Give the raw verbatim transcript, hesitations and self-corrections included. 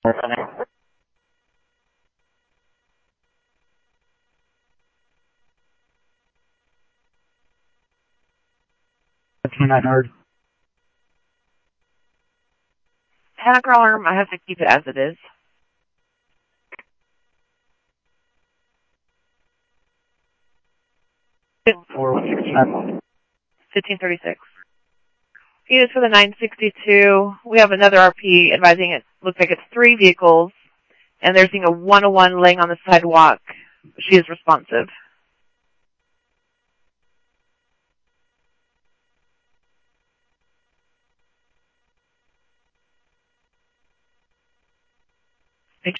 twenty-nine hundred. Panic alarm, I have to keep it as it is. Or sixteen. fifteen thirty-six. Units for the nine sixty-two. We have another R P advising it looks like it's three vehicles, and they're seeing a one oh one laying on the sidewalk. She is responsive.